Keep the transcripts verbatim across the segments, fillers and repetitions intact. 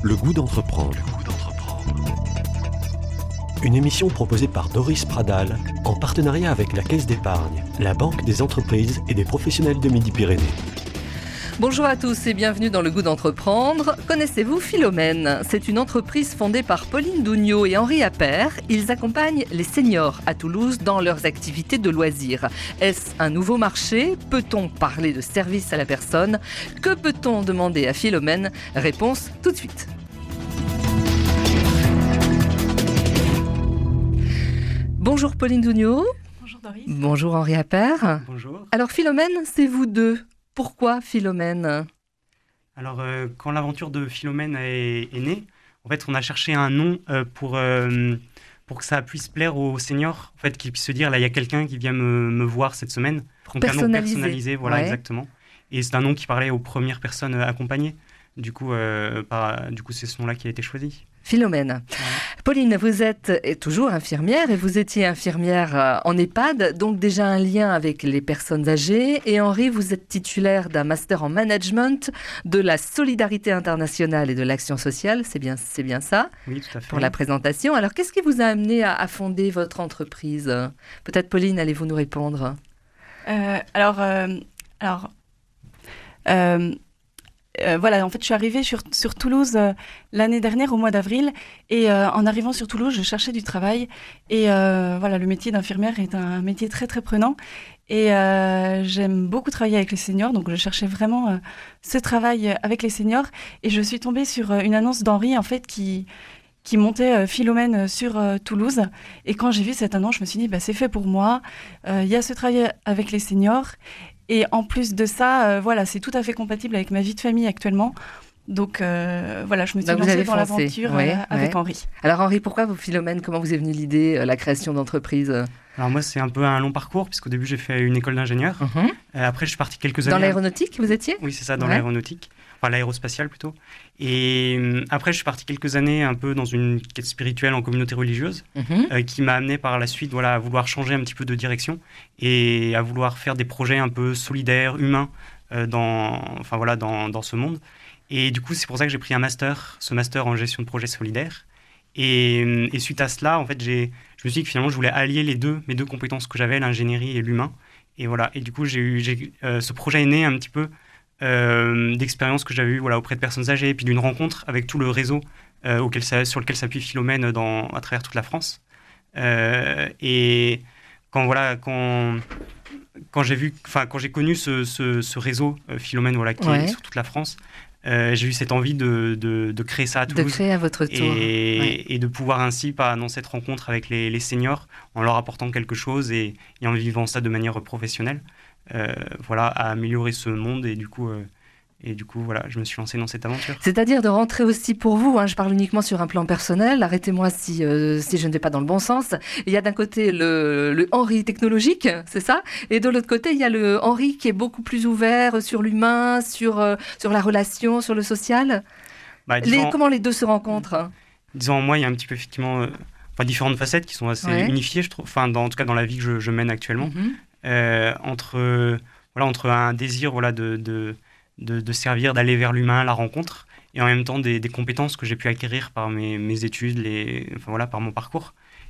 Le goût d'entreprendre. Une émission proposée par Doris Pradal en partenariat avec la Caisse d'épargne, la Banque des entreprises et des professionnels de Midi-Pyrénées. Bonjour à tous et bienvenue dans Le Goût d'entreprendre. Connaissez-vous Philomène ? C'est une entreprise fondée par Pauline Dougnaud et Henri Appert. Ils accompagnent les seniors à Toulouse dans leurs activités de loisirs. Est-ce un nouveau marché ? Peut-on parler de service à la personne ? Que peut-on demander à Philomène ? Réponse tout de suite. Bonjour Pauline Dougnaud. Bonjour Doris. Bonjour Henri Appert. Bonjour. Alors Philomène, c'est vous deux. Pourquoi Philomène ? Alors, euh, quand l'aventure de Philomène est, est née, en fait, on a cherché un nom euh, pour, euh, pour que ça puisse plaire aux seniors, en fait, qu'ils puissent se dire, là, il y a quelqu'un qui vient me, me voir cette semaine. Pour Donc, personnaliser. un nom personnalisé, voilà, Ouais. exactement. Et c'est un nom qui parlait aux premières personnes accompagnées. Du coup, euh, par, du coup c'est ce nom-là qui a été choisi. Philomène. Ouais. Pauline, vous êtes et toujours infirmière et vous étiez infirmière euh, en EHPAD, donc déjà un lien avec les personnes âgées. Et Henri, vous êtes titulaire d'un master en management, de la solidarité internationale et de l'action sociale, c'est bien, c'est bien ça, Oui, tout à fait. pour la présentation. Alors, qu'est-ce qui vous a amené à, à fonder votre entreprise ? Peut-être, Pauline, allez-vous nous répondre ? Euh, alors, euh, alors euh, euh, voilà, en fait, je suis arrivée sur, sur Toulouse euh, l'année dernière, au mois d'avril. Et euh, en arrivant sur Toulouse, je cherchais du travail. Et euh, voilà, le métier d'infirmière est un métier très, très prenant. Et euh, j'aime beaucoup travailler avec les seniors. Donc, je cherchais vraiment euh, ce travail avec les seniors. Et je suis tombée sur euh, une annonce d'Henri, en fait, qui... qui montait euh, Philomène sur euh, Toulouse. Et quand j'ai vu cette annonce, je me suis dit, bah, c'est fait pour moi. Il euh, y a ce travail avec les seniors. Et en plus de ça, euh, voilà, c'est tout à fait compatible avec ma vie de famille actuellement. Donc euh, voilà, je me suis Donc vous lancée avez dans foncé. l'aventure Ouais, euh, avec ouais. Henri. Alors, Henri, pourquoi vous, Philomène, comment vous est venue l'idée, euh, la création d'entreprise ? Alors, moi, c'est un peu un long parcours, puisqu'au début, j'ai fait une école d'ingénieur. Mhm. Euh, après, je suis parti quelques Dans années... l'aéronautique, vous étiez ? Oui, c'est ça, dans Ouais. l'aéronautique. Enfin, l'aérospatiale plutôt. Et euh, après, je suis parti quelques années un peu dans une quête spirituelle en communauté religieuse, Mhm. euh, qui m'a amené par la suite voilà, à vouloir changer un petit peu de direction et à vouloir faire des projets un peu solidaires, humains, euh, dans, enfin, voilà, dans, dans ce monde. Et du coup, c'est pour ça que j'ai pris un master, ce master en gestion de projets solidaires. Et, et suite à cela, en fait, j'ai, je me suis dit que finalement, je voulais allier les deux, mes deux compétences que j'avais, l'ingénierie et l'humain. Et voilà. Et du coup, j'ai eu, j'ai, euh, ce projet est né un petit peu euh, d'expériences que j'avais eues voilà, auprès de personnes âgées, et puis d'une rencontre avec tout le réseau euh, auquel ça, sur lequel s'appuie Philomène dans, à travers toute la France. Euh, et quand, voilà, quand, quand, j'ai, vu, quand j'ai connu ce, ce, ce réseau euh, Philomène voilà, qui Ouais. est sur toute la France, Euh, j'ai eu cette envie de, de, de créer ça à De Toulouse créer à votre tour. et, Ouais. et de pouvoir ainsi, pas, dans cette rencontre avec les, les seniors, en leur apportant quelque chose et, et en vivant ça de manière professionnelle, euh, voilà, à améliorer ce monde. Et du coup, euh, et du coup voilà, je me suis lancé dans cette aventure. C'est-à-dire de rentrer aussi pour vous, hein, je parle uniquement sur un plan personnel, arrêtez-moi si, euh, si je ne vais pas dans le bon sens. Il y a d'un côté le, le Henri technologique, c'est ça, et de l'autre côté il y a le Henri qui est beaucoup plus ouvert sur l'humain, sur, euh, sur la relation, sur le social. Bah, Les, disons, comment les deux se rencontrent ? disons, en moi, il y a un petit peu effectivement euh, enfin, différentes facettes qui sont assez Ouais. unifiées, je trouve, enfin, dans, en tout cas dans la vie que je, je mène actuellement, Mhm. euh, entre, euh, voilà, entre un désir voilà, de, de, de, de servir, d'aller vers l'humain, la rencontre, et en même temps des, des compétences que j'ai pu acquérir par mes, mes études, les, enfin, voilà, par mon parcours,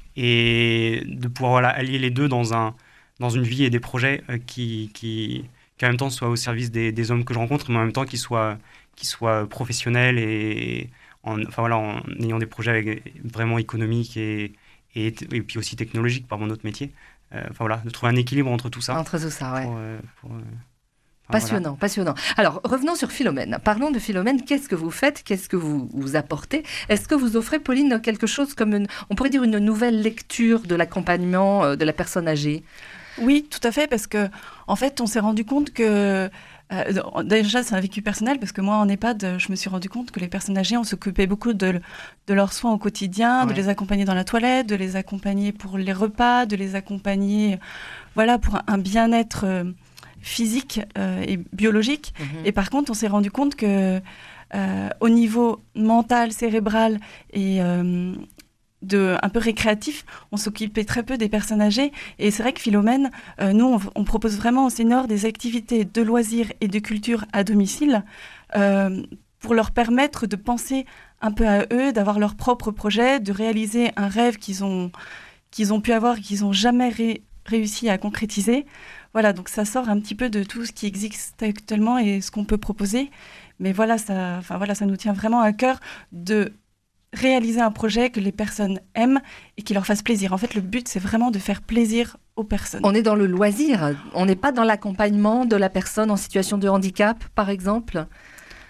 et de pouvoir voilà, allier les deux dans, un, dans une vie et des projets euh, qui, qui, qui en même temps soient au service des, des hommes que je rencontre, mais en même temps qui soient, qui soient professionnels et en, enfin, voilà, en ayant des projets avec, vraiment économiques et, et, et puis aussi technologiques par mon autre métier. Euh, enfin voilà, de trouver un équilibre entre tout ça. Entre tout ça, ouais. Pour, euh, pour, euh, enfin, Passionnant, voilà. passionnant. Alors, revenons sur Philomène. Parlons de Philomène. Qu'est-ce que vous faites ? Qu'est-ce que vous, vous apportez ? Est-ce que vous offrez, Pauline, quelque chose comme, une, on pourrait dire, une nouvelle lecture de l'accompagnement euh, de la personne âgée ? Oui, tout à fait, parce que en fait, on s'est rendu compte que Euh, déjà, c'est un vécu personnel parce que moi, en EHPAD, je me suis rendu compte que les personnes âgées, on s'occupait beaucoup de, de leurs soins au quotidien, Ouais. de les accompagner dans la toilette, de les accompagner pour les repas, de les accompagner, voilà, pour un, un bien-être euh, physique euh, et biologique. Mhm. Et par contre, on s'est rendu compte que euh, au niveau mental, cérébral et euh, de, un peu récréatif, on s'occupait très peu des personnes âgées. Et c'est vrai que Philomène, euh, nous, on, on propose vraiment aux seniors des activités de loisirs et de culture à domicile euh, pour leur permettre de penser un peu à eux, d'avoir leur propre projet, de réaliser un rêve qu'ils ont, qu'ils ont pu avoir et qu'ils n'ont jamais ré- réussi à concrétiser. Voilà, donc ça sort un petit peu de tout ce qui existe actuellement et ce qu'on peut proposer. Mais voilà, ça, enfin, voilà, ça nous tient vraiment à cœur de réaliser un projet que les personnes aiment et qui leur fasse plaisir. En fait, le but, c'est vraiment de faire plaisir aux personnes. On est dans le loisir, on n'est pas dans l'accompagnement de la personne en situation de handicap, par exemple. Henri ?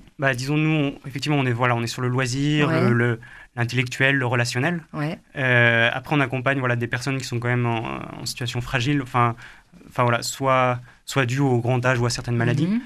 Bah, disons, nous, on, effectivement, on est, voilà, on est sur le loisir, Ouais. le, le- l'intellectuel, le relationnel. Ouais. Euh, après, on accompagne voilà, des personnes qui sont quand même en, en situation fragile, enfin, enfin, voilà, soit, soit dues au grand âge ou à certaines maladies. Mhm.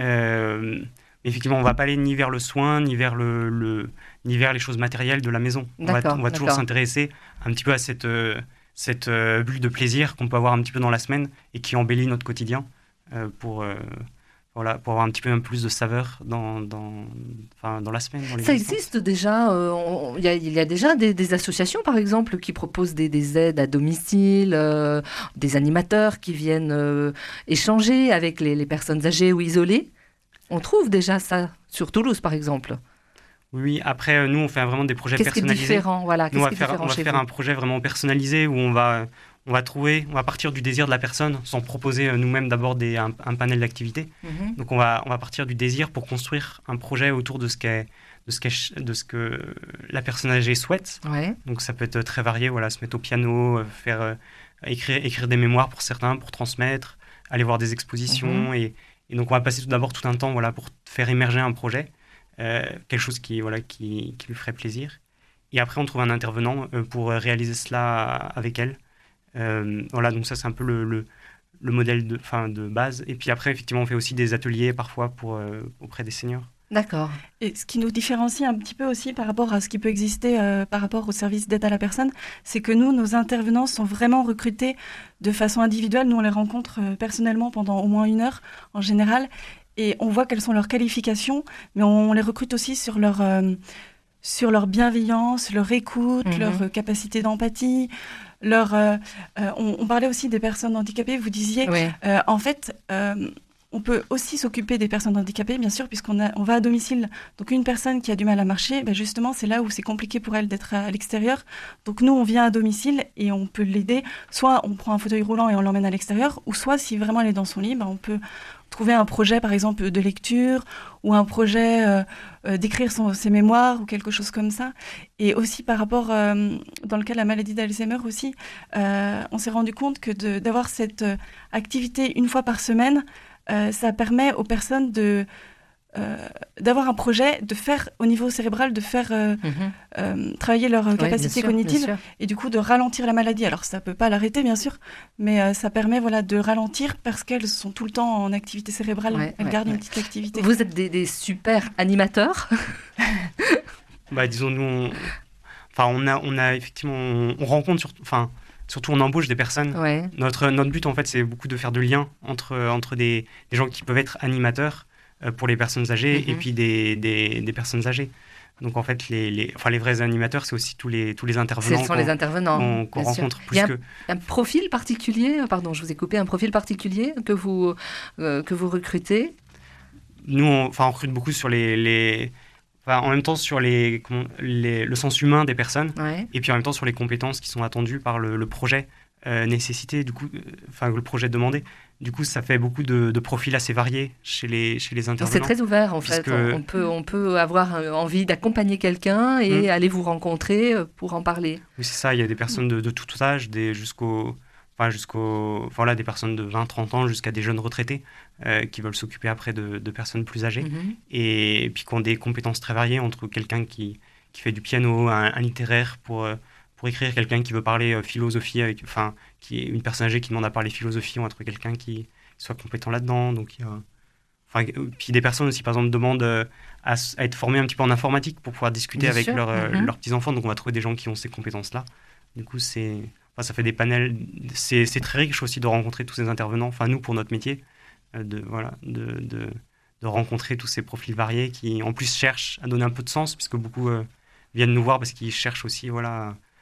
Euh, mais effectivement, on ne va pas aller ni vers le soin, ni vers, le, le- ni vers les choses matérielles de la maison. On va, D'accord, on va toujours d'accord. s'intéresser un petit peu à cette, euh, cette euh, bulle de plaisir qu'on peut avoir un petit peu dans la semaine et qui embellit notre quotidien euh, pour, euh, voilà, pour avoir un petit peu plus de saveur dans, dans, enfin, dans la semaine. Dans Ça l'existence. existe déjà, euh, on- il y, a- il y a déjà des, des associations, par exemple, qui proposent des, des aides à domicile, euh, des animateurs qui viennent euh, échanger avec les, les personnes âgées ou isolées. On trouve déjà ça sur Toulouse, par exemple. Oui, après, euh, nous, on fait vraiment des projets Qu'est-ce qui est personnalisés. différent, voilà, Nous, qu'est-ce on va qui est faire, différent on va chez faire vous un projet vraiment personnalisé où on va, on va trouver, on va partir du désir de la personne sans proposer euh, nous-mêmes d'abord des- un, un panel d'activités. Mhm. Donc on va, on va partir du désir pour construire un projet autour de ce, qu'est, de ce, qu'est- de ce que la personne âgée souhaite. Ouais. Donc ça peut être très varié, voilà, se mettre au piano, euh, faire, euh, écrire, écrire des mémoires pour certains, pour transmettre, aller voir des expositions. Mhm. Et, et donc on va passer tout d'abord tout un temps voilà, pour faire émerger un projet, euh, quelque chose qui, voilà, qui, qui lui ferait plaisir. Et après on trouve un intervenant euh, pour réaliser cela avec elle. Euh, voilà, donc ça c'est un peu le, le, le modèle de, fin, de base. Et puis après, effectivement, on fait aussi des ateliers parfois pour, euh, auprès des seniors. D'accord. Et ce qui nous différencie un petit peu aussi par rapport à ce qui peut exister euh, par rapport au service d'aide à la personne, c'est que nous, nos intervenants sont vraiment recrutés de façon individuelle. Nous, on les rencontre euh, personnellement pendant au moins une heure en général et on voit quelles sont leurs qualifications, mais on les recrute aussi sur leur, euh, sur leur bienveillance, leur écoute, Mhm. leur euh, capacité d'empathie. Leur, euh, euh, on, on parlait aussi des personnes handicapées, vous disiez, Ouais. euh, en fait, euh, on peut aussi s'occuper des personnes handicapées, bien sûr, puisqu'on a, on va à domicile. Donc une personne qui a du mal à marcher, ben justement, c'est là où c'est compliqué pour elle d'être à, à l'extérieur. Donc nous, on vient à domicile et on peut l'aider. Soit on prend un fauteuil roulant et on l'emmène à l'extérieur, ou soit si vraiment elle est dans son lit, ben on peut trouver un projet, par exemple, de lecture ou un projet euh, euh, d'écrire son, ses mémoires ou quelque chose comme ça. Et aussi par rapport, euh, dans le cas de la maladie d'Alzheimer aussi, euh, on s'est rendu compte que de, d'avoir cette euh, activité une fois par semaine, Euh, ça permet aux personnes de, euh, d'avoir un projet, de faire au niveau cérébral, de faire euh, Mhm. euh, travailler leur Ouais, capacité bien sûr, bien cognitive sûr. et du coup de ralentir la maladie. Alors ça peut pas l'arrêter bien sûr, mais euh, ça permet voilà, de ralentir parce qu'elles sont tout le temps en activité cérébrale, Ouais, elles ouais, gardent ouais. une petite activité. Vous êtes des, des super animateurs. Bah, disons, nous, on, enfin, on, a, on a effectivement, on, on rencontre, sur, enfin, surtout on embauche des personnes. Ouais. Notre, notre but, en fait, c'est beaucoup de faire de liens entre, entre des, des gens qui peuvent être animateurs euh, pour les personnes âgées Mhm. et puis des, des, des personnes âgées. Donc, en fait, les, les, enfin, les vrais animateurs, c'est aussi tous les, tous les Ce intervenants sont qu'on, les intervenants. qu'on, qu'on bien sûr. rencontre. Il Plus y a que, un profil particulier, pardon, je vous ai coupé, un profil particulier que vous, euh, que vous recrutez. nous, on, enfin, on recrute beaucoup sur les... les enfin, en même temps, sur les, comment, les, le sens humain des personnes. Ouais. Et puis en même temps sur les compétences qui sont attendues par le, le projet euh, nécessité, du coup, euh, enfin le projet demandé. Du coup, ça fait beaucoup de, de profils assez variés chez les, chez les Donc, intervenants. c'est très ouvert en fait. Puisque- On, on peut, on peut avoir euh, envie d'accompagner quelqu'un et Mm. aller vous rencontrer euh, pour en parler. Oui, c'est ça, il y a des personnes de, de tout âge, des, jusqu'au, enfin, jusqu'au, enfin, voilà, des personnes de vingt trente ans jusqu'à des jeunes retraités euh, qui veulent s'occuper après de, de personnes plus âgées. Mhm. Et, puis qui ont des compétences très variées entre quelqu'un qui, qui fait du piano, un, un littéraire pour, euh, pour écrire, quelqu'un qui veut parler euh, philosophie, avec, enfin, qui est une personne âgée qui demande à parler philosophie, ou entre quelqu'un qui soit compétent là-dedans. Donc, il y a, enfin, euh, puis des personnes aussi, par exemple, demandent euh, à, s- à être formées un petit peu en informatique pour pouvoir discuter Bien avec sûr, leurs, euh, mhm. leurs petits-enfants. Donc, on va trouver des gens qui ont ces compétences-là. Du coup, c'est, enfin, ça fait des panels. C'est, c'est très riche aussi de rencontrer tous ces intervenants. Enfin, nous, pour notre métier, euh, de, voilà, de, de, de rencontrer tous ces profils variés qui, en plus, cherchent à donner un peu de sens, puisque beaucoup euh, viennent nous voir parce qu'ils cherchent aussi, voilà,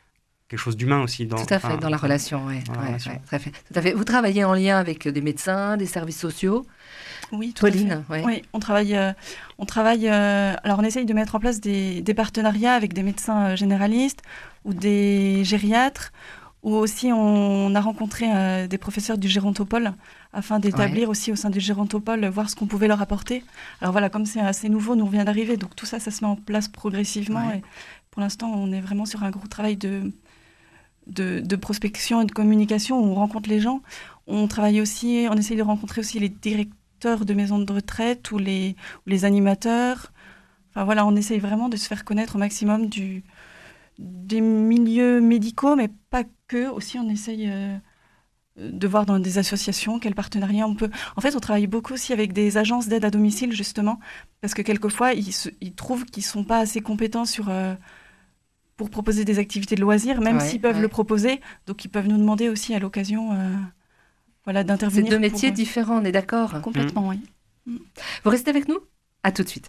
quelque chose d'humain aussi. Dans, tout à fait, enfin, dans la relation, oui. dans la Ouais, relation. ouais, tout à fait, tout à fait. Vous travaillez en lien avec des médecins, des services sociaux. Oui, tout à fait. Pauline, ouais. Oui, on travaille. euh, on travaille. euh, alors, on essaye de mettre en place des, des partenariats avec des médecins euh, généralistes ou des gériatres, ou aussi on a rencontré euh, des professeurs du Gérontopole afin d'établir Ouais. aussi au sein du Gérontopole, voir ce qu'on pouvait leur apporter. Alors voilà, comme c'est assez nouveau, nous on vient d'arriver, donc tout ça, ça se met en place progressivement. Ouais. Et pour l'instant, on est vraiment sur un gros travail de, de, de prospection et de communication où on rencontre les gens. On travaille aussi, on essaye de rencontrer aussi les directeurs de maisons de retraite ou les, ou les animateurs. Enfin voilà, on essaye vraiment de se faire connaître au maximum du, des milieux médicaux, mais pas que. Aussi, on essaye euh, de voir dans des associations quels partenariats on peut. En fait, on travaille beaucoup aussi avec des agences d'aide à domicile, justement, parce que quelquefois, ils, se, ils trouvent qu'ils ne sont pas assez compétents sur, euh, pour proposer des activités de loisirs, même Ouais, s'ils peuvent ouais. le proposer. Donc, ils peuvent nous demander aussi à l'occasion euh, voilà, C'est d'intervenir. deux pour, métiers euh, différents, on est d'accord. Complètement, oui. Vous restez avec nous? À tout de suite.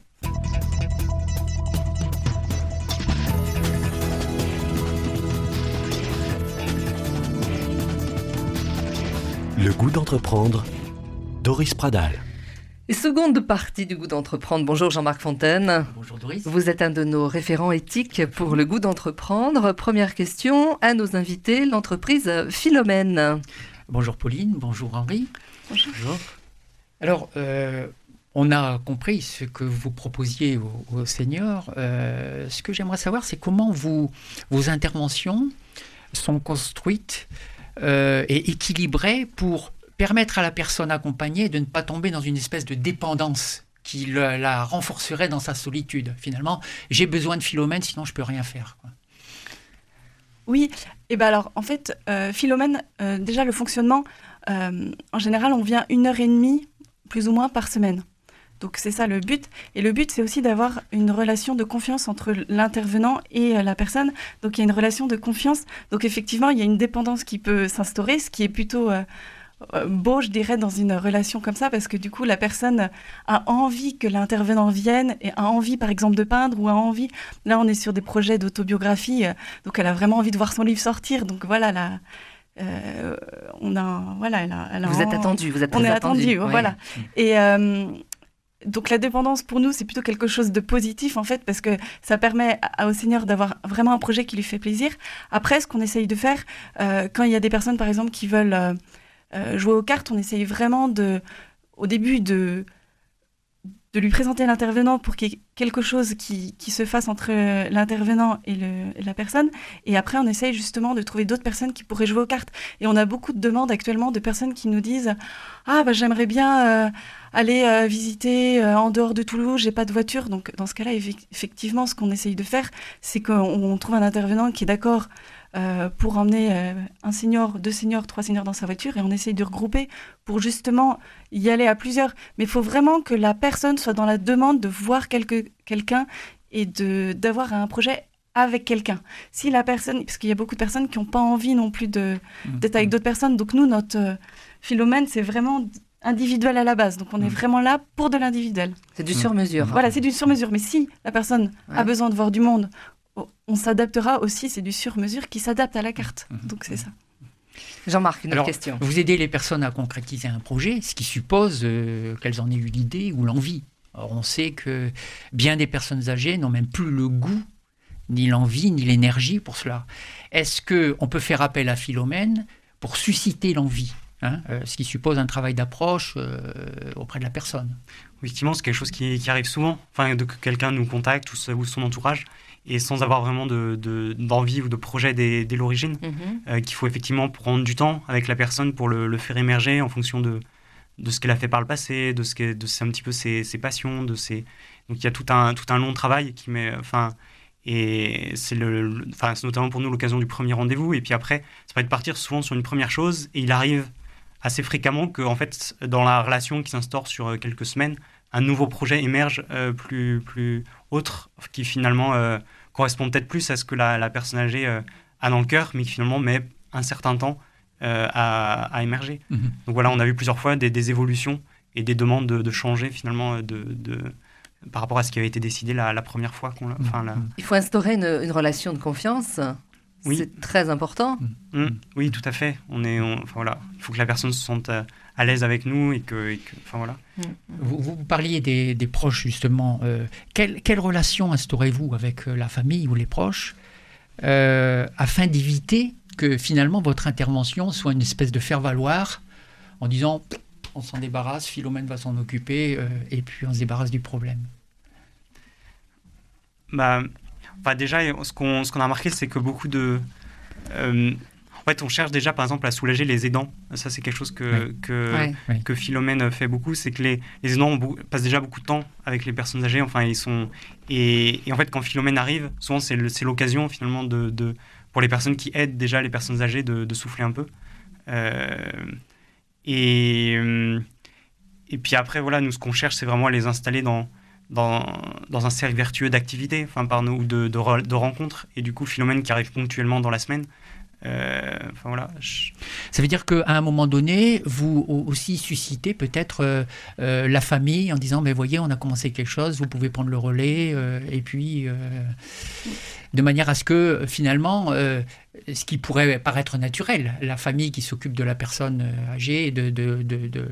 Le goût d'entreprendre, Doris Pradal. Et seconde partie du goût d'entreprendre. Bonjour Jean-Marc Fontaine. Bonjour Doris. Vous êtes un de nos référents éthiques pour le goût d'entreprendre. Première question à nos invités, l'entreprise Philomène. Bonjour Pauline, bonjour Henri. Bonjour. Alors, euh, on a compris ce que vous proposiez aux, aux seniors. Euh, ce que j'aimerais savoir, c'est comment vous, vos interventions sont construites euh, et équilibrées pour permettre à la personne accompagnée de ne pas tomber dans une espèce de dépendance qui le- la renforcerait dans sa solitude. Finalement, j'ai besoin de Philomène, sinon je ne peux rien faire, quoi. Oui, et ben alors en fait, euh, Philomène, euh, déjà le fonctionnement, euh, en général, on vient une heure et demie, plus ou moins, par semaine. Donc c'est ça le but. Et le but, c'est aussi d'avoir une relation de confiance entre l'intervenant et euh, la personne. Donc il y a une relation de confiance. Donc effectivement, il y a une dépendance qui peut s'instaurer, ce qui est plutôt euh, euh, beau, je dirais, dans une relation comme ça, parce que du coup, la personne a envie que l'intervenant vienne et a envie, par exemple, de peindre ou a envie. Là, on est sur des projets d'autobiographie, euh, donc elle a vraiment envie de voir son livre sortir. Donc voilà, là, euh, on a, voilà, elle a, elle a Vous êtes en- attendu, vous êtes très on est attendu. attendu, ouais. voilà. Et euh, donc la dépendance pour nous, c'est plutôt quelque chose de positif en fait, parce que ça permet à- au Seigneur d'avoir vraiment un projet qui lui fait plaisir. Après, ce qu'on essaye de faire, euh, quand il y a des personnes par exemple qui veulent euh, euh, jouer aux cartes, on essaye vraiment de, au début de de lui présenter l'intervenant pour qu'il y ait quelque chose qui, qui se fasse entre euh, l'intervenant et, le, et la personne. Et après, on essaye justement de trouver d'autres personnes qui pourraient jouer aux cartes. Et on a beaucoup de demandes actuellement de personnes qui nous disent « Ah, bah, j'aimerais bien euh, aller euh, visiter euh, en dehors de Toulouse, j'ai pas de voiture. » Donc, dans ce cas-là, effe- effectivement, ce qu'on essaye de faire, c'est qu'on on trouve un intervenant qui est d'accord euh, pour emmener euh, un senior, deux seniors, trois seniors dans sa voiture, et on essaye de regrouper pour justement y aller à plusieurs. Mais il faut vraiment que la personne soit dans la demande de voir quelque, quelqu'un et de, d'avoir un projet avec quelqu'un. Si la personne, parce qu'il y a beaucoup de personnes qui n'ont pas envie non plus de, d'être avec d'autres personnes, donc nous, notre euh, Philomène, c'est vraiment individuel à la base. Donc on est vraiment là pour de l'individuel. C'est du sur-mesure. Voilà, c'est du sur-mesure. Mais si la personne Ouais. a besoin de voir du monde, on s'adaptera aussi, c'est du sur-mesure qui s'adapte à la carte. Donc c'est ça. Jean-Marc, une Alors, autre question. vous aidez les personnes à concrétiser un projet, ce qui suppose euh, qu'elles en aient eu l'idée ou l'envie. Or, on sait que bien des personnes âgées n'ont même plus le goût, ni l'envie, ni l'énergie pour cela. Est-ce qu'on peut faire appel à Philomène pour susciter l'envie, hein, euh, ce qui suppose un travail d'approche euh, auprès de la personne? Effectivement, c'est quelque chose qui, qui arrive souvent, enfin, de que quelqu'un nous contacte ou, ce- ou son entourage, et sans avoir vraiment de, de- d'envie ou de projet dès, dès l'origine, Mhm. euh, qu'il faut effectivement prendre du temps avec la personne pour le, le faire émerger en fonction de, de ce qu'elle a fait par le passé, de ce que, de c'est un petit peu ses, ses passions, de ses... donc il y a tout un, tout un long travail qui met, enfin, et c'est le, le- enfin, c'est notamment pour nous l'occasion du premier rendez-vous, et puis après, ça va être partir souvent sur une première chose, et il arrive assez fréquemment que, en fait, dans la relation qui s'instaure sur euh, quelques semaines, un nouveau projet émerge euh, plus, plus autre, qui finalement euh, correspond peut-être plus à ce que la, la personne âgée euh, a dans le cœur, mais qui finalement met un certain temps euh, à, à émerger. Mhm. Donc voilà, on a vu plusieurs fois des, des évolutions et des demandes de, de changer finalement de, de, par rapport à ce qui avait été décidé la, la première fois. Qu'on l'a- enfin, la- Mhm. Il faut instaurer une, une relation de confiance. Oui. C'est très important. Mmh. Oui, tout à fait. On est, on, enfin, voilà. Il faut que la personne se sente à, à l'aise avec nous et que, et que enfin, voilà. Mmh. Vous, vous parliez des, des proches, justement. Euh, quelle, quelle relation instaurez-vous avec la famille ou les proches euh, afin d'éviter que finalement votre intervention soit une espèce de faire-valoir en disant on s'en débarrasse, Philomène va s'en occuper euh, et puis on se débarrasse du problème? Bah, bah déjà, ce qu'on, ce qu'on a remarqué, c'est que beaucoup de... Euh, en fait, on cherche déjà, par exemple, à soulager les aidants. Ça, c'est quelque chose que, oui. que, oui. que Philomène fait beaucoup. C'est que les, les aidants ont beaucoup, passent déjà beaucoup de temps avec les personnes âgées. Enfin, ils sont... Et, et en fait, quand Philomène arrive, souvent, c'est, le, c'est l'occasion, finalement, de, de, pour les personnes qui aident déjà les personnes âgées de, de souffler un peu. Euh, et, et puis après, voilà, nous, ce qu'on cherche, c'est vraiment à les installer dans... Dans, dans un cercle vertueux d'activités, enfin par nous, de, de, de rencontres, et du coup Philomène qui arrive ponctuellement dans la semaine. Euh, enfin voilà. Je... Ça veut dire qu'à un moment donné, vous aussi suscitez peut-être euh, euh, la famille en disant, mais voyez, on a commencé quelque chose, vous pouvez prendre le relais, euh, et puis euh, de manière à ce que finalement, euh, ce qui pourrait paraître naturel, la famille qui s'occupe de la personne âgée, de, de, de, de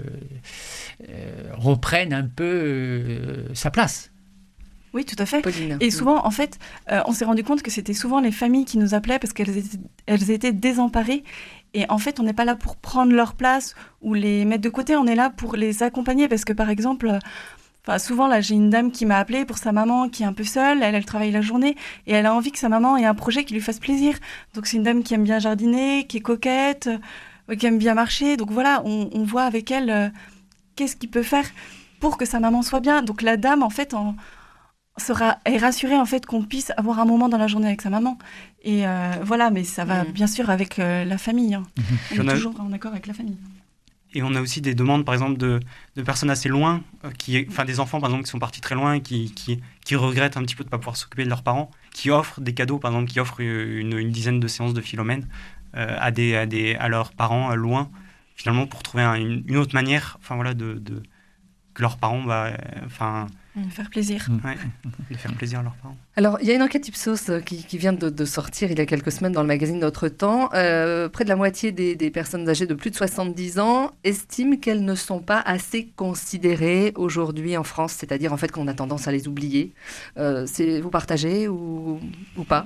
euh, reprenne un peu euh, sa place. Oui, tout à fait. Pauline. Et souvent, en fait, euh, on s'est rendu compte que c'était souvent les familles qui nous appelaient parce qu'elles étaient, elles étaient désemparées. Et en fait, on n'est pas là pour prendre leur place ou les mettre de côté, on est là pour les accompagner. Parce que, par exemple, enfin, souvent, là, j'ai une dame qui m'a appelée pour sa maman qui est un peu seule. Elle, elle travaille la journée et elle a envie que sa maman ait un projet qui lui fasse plaisir. Donc, c'est une dame qui aime bien jardiner, qui est coquette, euh, qui aime bien marcher. Donc, voilà, on, on voit avec elle euh, qu'est-ce qu'il peut faire pour que sa maman soit bien. Donc, la dame, en fait, en... sera est rassurée en fait qu'on puisse avoir un moment dans la journée avec sa maman et euh, voilà, mais ça va mmh. bien sûr avec euh, la famille, hein. Mmh. On est a... toujours en accord avec la famille. Et on a aussi des demandes par exemple de, de personnes assez loin, euh, qui, enfin des enfants par exemple qui sont partis très loin et qui, qui, qui regrettent un petit peu de ne pas pouvoir s'occuper de leurs parents, qui offrent des cadeaux, par exemple qui offrent une, une dizaine de séances de Philomène euh, à, des, à, des, à leurs parents euh, loin, finalement pour trouver un, une, une autre manière, enfin voilà, de, de que leurs parents, bah, enfin Mmh, faire plaisir. Ouais, de faire plaisir à leurs parents. Alors, il y a une enquête Ipsos qui, qui vient de, de sortir il y a quelques semaines dans le magazine Notre Temps. Euh, près de la moitié des, des personnes âgées de plus de soixante-dix ans estiment qu'elles ne sont pas assez considérées aujourd'hui en France, c'est-à-dire en fait qu'on a tendance à les oublier. Euh, c'est, vous partagez ou, ou pas?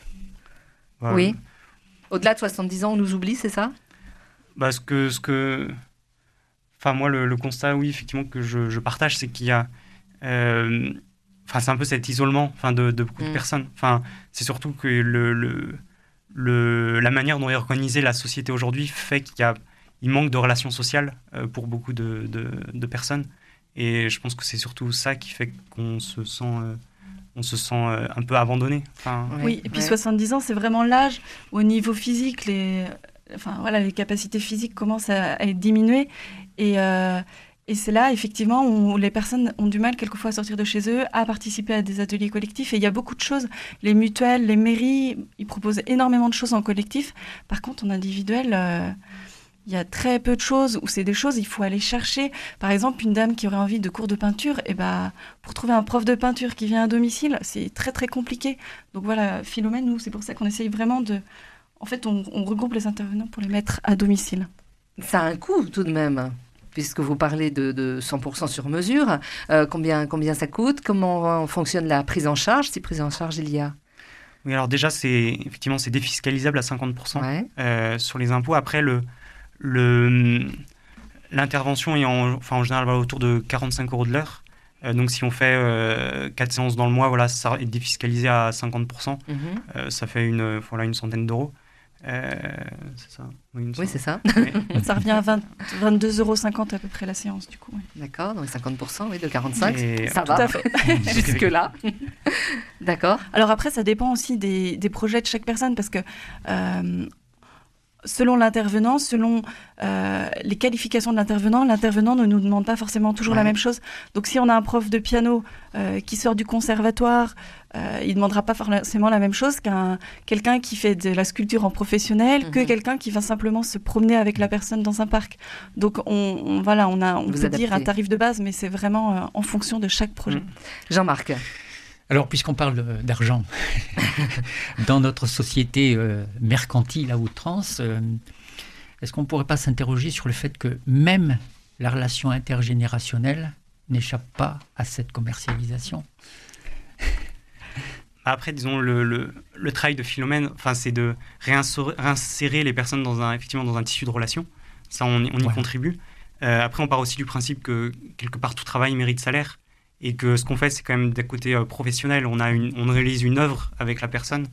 Ouais. Oui. Au-delà de soixante-dix ans, on nous oublie, c'est ça? Bah, ce que, ce que... Enfin, moi, le, le constat, oui, effectivement, que je, je partage, c'est qu'il y a... Euh, enfin, c'est un peu cet isolement, enfin, de, de beaucoup mmh. de personnes. Enfin, c'est surtout que le, le, le, la manière dont est organisée la société aujourd'hui fait qu'il y a, il manque de relations sociales euh, pour beaucoup de, de, de personnes. Et je pense que c'est surtout ça qui fait qu'on se sent, euh, on se sent euh, un peu abandonné. Enfin, oui, ouais, et puis ouais. soixante-dix ans, c'est vraiment l'âge où, au niveau physique, les, enfin, voilà, les capacités physiques commencent à, à être diminuées. Et... Euh, Et c'est là, effectivement, où les personnes ont du mal quelquefois à sortir de chez eux, à participer à des ateliers collectifs. Et il y a beaucoup de choses. Les mutuelles, les mairies, ils proposent énormément de choses en collectif. Par contre, en individuel, euh, il y a très peu de choses où c'est des choses, il faut aller chercher. Par exemple, une dame qui aurait envie de cours de peinture, et ben, pour trouver un prof de peinture qui vient à domicile, c'est très, très compliqué. Donc voilà, Philomène, nous, c'est pour ça qu'on essaye vraiment de... En fait, on, on regroupe les intervenants pour les mettre à domicile. Ça a un coût, tout de même, puisque vous parlez de, de cent pour cent sur mesure. Euh, combien, combien ça coûte? Comment fonctionne la prise en charge, si prise en charge il y a? Oui, alors déjà, c'est, effectivement, c'est défiscalisable à cinquante pour cent ouais. euh, sur les impôts. Après, le, le, l'intervention est en, enfin, en général autour de quarante-cinq euros de l'heure. Euh, donc, si on fait euh, quatre séances dans le mois, voilà, ça est défiscalisé à cinquante pour cent. Mmh. Euh, ça fait une, voilà, une centaine d'euros. Euh, c'est ça. Oui, oui c'est ça. Oui. Ça revient à vingt, vingt-deux euros cinquante à peu près la séance, du coup. Oui. D'accord, donc cinquante pour cent oui, de quarante-cinq, et... ça Tout va. À fait. Jusque-là. D'accord. Alors après, ça dépend aussi des, des projets de chaque personne, parce que euh, selon l'intervenant, selon euh, les qualifications de l'intervenant, l'intervenant ne nous demande pas forcément toujours ouais. la même chose. Donc si on a un prof de piano euh, qui sort du conservatoire, euh, il ne demandera pas forcément la même chose qu'un quelqu'un qui fait de la sculpture en professionnel, mm-hmm. que quelqu'un qui va simplement se promener avec la personne dans un parc. Donc on, on voilà, on a on Vous peut adaptez. dire un tarif de base, mais c'est vraiment euh, en fonction de chaque projet. Mmh. Jean-Marc. Alors, puisqu'on parle d'argent, dans notre société euh, mercantile à outrance, euh, est-ce qu'on ne pourrait pas s'interroger sur le fait que même la relation intergénérationnelle n'échappe pas à cette commercialisation ? Après, disons, le, le, le travail de Philomène, enfin, c'est de réinsérer, réinsérer les personnes dans un, effectivement, dans un tissu de relation. Ça, on, on y ouais. contribue. Euh, après, on part aussi du principe que, quelque part, tout travail mérite salaire. Et que ce qu'on fait, c'est quand même d'un côté euh, professionnel. On, a une, on réalise une œuvre avec la personne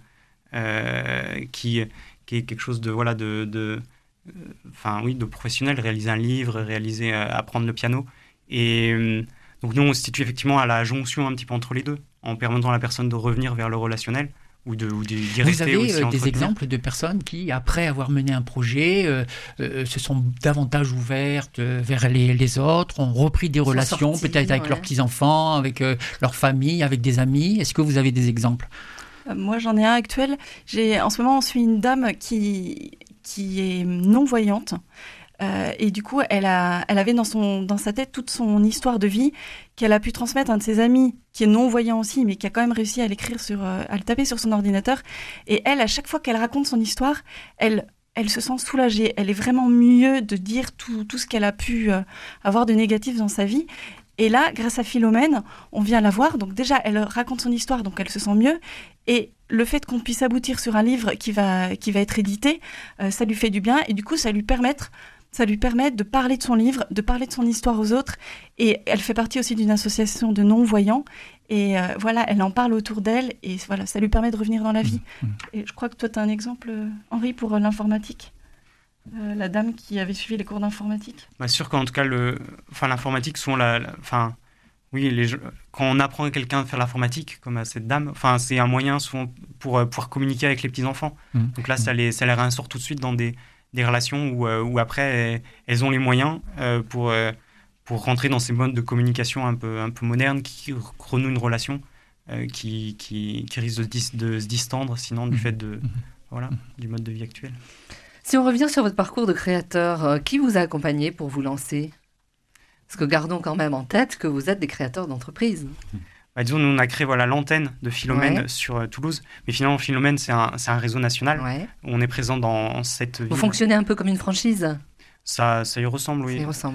euh, qui, qui est quelque chose de, voilà, de, de, euh, enfin, oui, de professionnel. Réaliser un livre, réaliser, euh, apprendre le piano. Et euh, donc, nous, on se situe effectivement à la jonction un petit peu entre les deux, en permettant à la personne de revenir vers le relationnel ou de, ou d'y rester. Vous avez aussi euh, des exemples de personnes qui, après avoir mené un projet, euh, euh, se sont davantage ouvertes euh, vers les, les autres, ont repris des relations, sortis, peut-être avec ouais. leurs petits-enfants, avec euh, leur famille, avec des amis. Est-ce que vous avez des exemples ? euh, Moi, j'en ai un actuel. J'ai, en ce moment, on suit une dame qui, qui est non-voyante. Euh, et du coup, elle, a, elle avait dans, son, dans sa tête toute son histoire de vie qu'elle a pu transmettre à un de ses amis, qui est non-voyant aussi, mais qui a quand même réussi à l'écrire sur, euh, à le taper sur son ordinateur. Et elle, à chaque fois qu'elle raconte son histoire, elle, elle se sent soulagée. Elle est vraiment mieux de dire tout, tout ce qu'elle a pu euh, avoir de négatif dans sa vie. Et là, grâce à Philomène, on vient la voir. Donc déjà, elle raconte son histoire, donc elle se sent mieux. Et le fait qu'on puisse aboutir sur un livre qui va, qui va être édité, euh, ça lui fait du bien. Et du coup, ça lui permettre... Ça lui permet de parler de son livre, de parler de son histoire aux autres. Et elle fait partie aussi d'une association de non-voyants. Et euh, voilà, elle en parle autour d'elle. Et voilà, ça lui permet de revenir dans la vie. Mmh. Et je crois que toi, tu as un exemple, Henri, pour euh, l'informatique. Euh, la dame qui avait suivi les cours d'informatique. Bah, sûr qu'en tout cas, le, enfin, l'informatique, souvent, la, la, enfin, oui, les, quand on apprend à quelqu'un à faire l'informatique, comme à cette dame, enfin, c'est un moyen souvent pour euh, pouvoir communiquer avec les petits-enfants. Mmh. Donc là, ça les, ça les réinsère tout de suite dans des... des relations où, euh, où après, elles ont les moyens euh, pour, euh, pour rentrer dans ces modes de communication un peu, un peu modernes qui renouent une relation euh, qui, qui, qui risque de, dis, de se distendre, sinon, du fait de, voilà, du mode de vie actuel. Si on revient sur votre parcours de créateur, euh, qui vous a accompagné pour vous lancer ? Parce que gardons quand même en tête que vous êtes des créateurs d'entreprise. Bah, disons, nous, on a créé voilà, l'antenne de Philomène ouais. sur euh, Toulouse. Mais finalement, Philomène, c'est un, c'est un réseau national. Ouais. On est présent dans cette ville. Vous fonctionnez un peu comme une franchise ? Ça, ça y ressemble, oui. Ça y ressemble.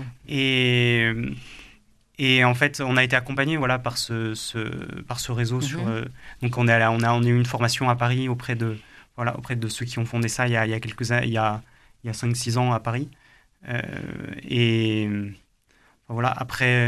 Et, et en fait, on a été accompagné voilà, par, ce, ce, par ce réseau. Mm-hmm. Sur, euh, donc, on, est allé, on, a, on a eu une formation à Paris auprès de, voilà, auprès de ceux qui ont fondé ça il y a, il y a, quelques, il y a, il y a cinq six ans à Paris. Euh, et voilà, après...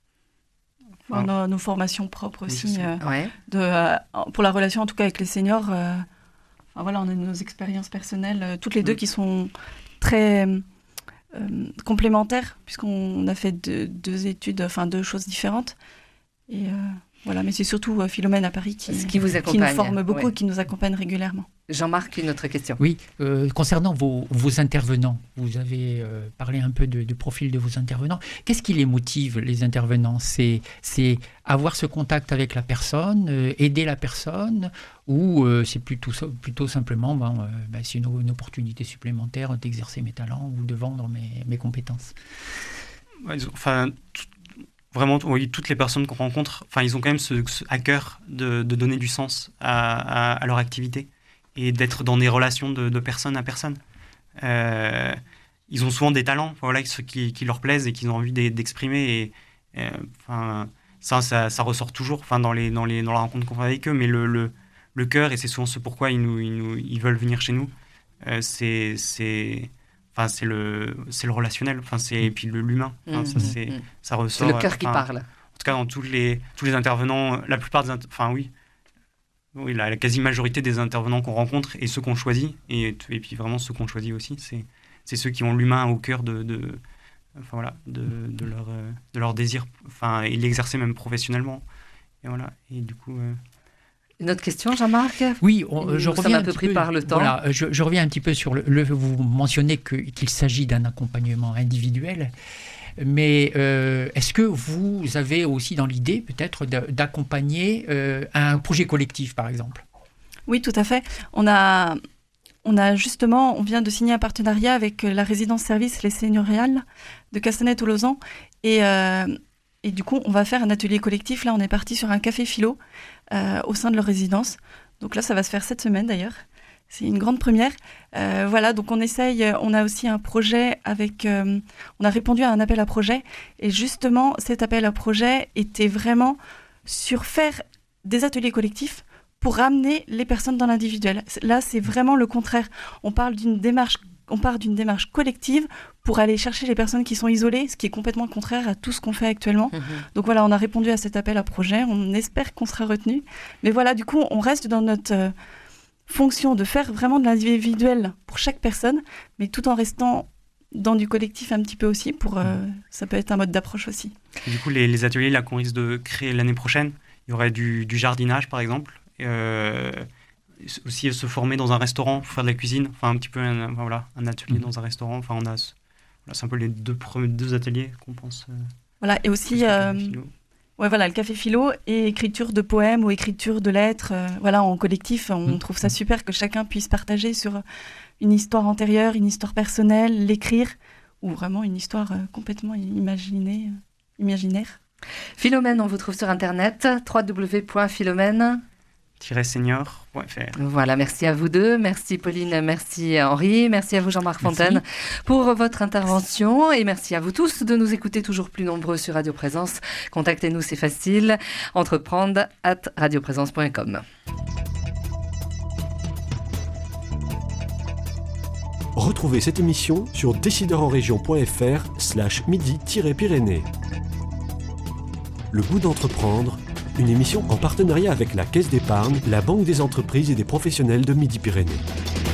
On a nos formations propres aussi, oui, euh, ouais. de, euh, pour la relation en tout cas avec les seniors. Euh, enfin, voilà, on a nos expériences personnelles, euh, toutes les mmh. deux qui sont très euh, complémentaires, puisqu'on a fait deux, deux études, enfin deux choses différentes. Et euh, voilà, mais c'est surtout euh, Philomène à Paris qui, qui, vous qui nous forme beaucoup ouais. et qui nous accompagne régulièrement. Jean-Marc, une autre question. Oui, euh, concernant vos, vos intervenants, vous avez euh, parlé un peu de, de profil de vos intervenants. Qu'est-ce qui les motive, les intervenants ? C'est, c'est avoir ce contact avec la personne, euh, aider la personne, ou euh, c'est plutôt, plutôt simplement, ben, euh, ben, c'est une, une opportunité supplémentaire d'exercer mes talents ou de vendre mes, mes compétences ? Ouais, enfin, tout, vraiment, oui, toutes les personnes qu'on rencontre, enfin, ils ont quand même ce, ce à cœur de, de donner du sens à, à, à leur activité. Et d'être dans des relations de, de personne à personne. Euh, ils ont souvent des talents voilà, qui, qui leur plaisent et qu'ils ont envie d'exprimer. Et, et, enfin, ça, ça, ça ressort toujours enfin, dans, les, dans, les, dans la rencontre qu'on fait avec eux. Mais le, le, le cœur, et c'est souvent ce pourquoi ils, nous, ils, nous, ils veulent venir chez nous, euh, c'est, c'est, enfin, c'est, le, c'est le relationnel. Enfin, c'est, et puis le, l'humain. Enfin, mmh, ça, c'est, mmh. ça ressort. C'est le cœur qui parle. En tout cas, dans tous les, tous les intervenants, la plupart des... Inter- enfin, oui. Oui, la, la quasi-majorité des intervenants qu'on rencontre et ceux qu'on choisit, et, et puis vraiment ceux qu'on choisit aussi, c'est, c'est ceux qui ont l'humain au cœur de, de, enfin, voilà, de, de, leur, de leur désir, enfin, et l'exercer même professionnellement. Et voilà, et du coup... Euh... Une autre question, Jean-Marc ? Oui, on, je reviens un, un peu pris peu, par le temps. Voilà, je, je reviens un petit peu sur le... le vous mentionnez que, qu'il s'agit d'un accompagnement individuel. Mais euh, est-ce que vous avez aussi dans l'idée peut-être d'accompagner euh, un projet collectif, par exemple ? Oui, tout à fait. On a, on a justement, on vient de signer un partenariat avec la résidence-service Les Seigneuriales de Castanet-Tolosan. Et, euh, et du coup, on va faire un atelier collectif. Là, on est parti sur un café philo euh, au sein de leur résidence. Donc là, ça va se faire cette semaine d'ailleurs. C'est une grande première. Euh, voilà, donc on essaye, on a aussi un projet avec... Euh, on a répondu à un appel à projet. Et justement, cet appel à projet était vraiment sur faire des ateliers collectifs pour ramener les personnes dans l'individuel. Là, c'est vraiment le contraire. On parle d'une démarche, on part d'une démarche collective pour aller chercher les personnes qui sont isolées, ce qui est complètement contraire à tout ce qu'on fait actuellement. Mmh. Donc voilà, on a répondu à cet appel à projet. On espère qu'on sera retenu. Mais voilà, du coup, on reste dans notre... Euh, fonction de faire vraiment de l'individuel pour chaque personne, mais tout en restant dans du collectif un petit peu aussi, pour, euh, ça peut être un mode d'approche aussi. Et du coup, les, les ateliers là, qu'on risque de créer l'année prochaine, il y aurait du, du jardinage par exemple, euh, aussi se former dans un restaurant pour faire de la cuisine, enfin un petit peu un, voilà, un atelier mmh. dans un restaurant, enfin on a, voilà, c'est un peu les deux, premiers, deux ateliers qu'on pense. Euh, voilà, et aussi... Ouais, voilà, le café philo et écriture de poèmes ou écriture de lettres. Euh, voilà, en collectif, on mmh. trouve ça super que chacun puisse partager sur une histoire antérieure, une histoire personnelle, l'écrire, ou vraiment une histoire euh, complètement imaginée, euh, imaginaire. Philomène, on vous trouve sur Internet, w w w point philomène tiret senior point f r. Voilà, merci à vous deux, merci Pauline, merci Henri, merci à vous Jean-Marc Fontaine pour votre intervention et merci à vous tous de nous écouter toujours plus nombreux sur Radio Présence. Contactez-nous, c'est facile, entreprendre arobase radioprésence point com. Retrouvez cette émission sur décideurenrégion point f r slash midi-pyrénées. Le goût d'entreprendre, une émission en partenariat avec la Caisse d'épargne, la Banque des entreprises et des professionnels de Midi-Pyrénées.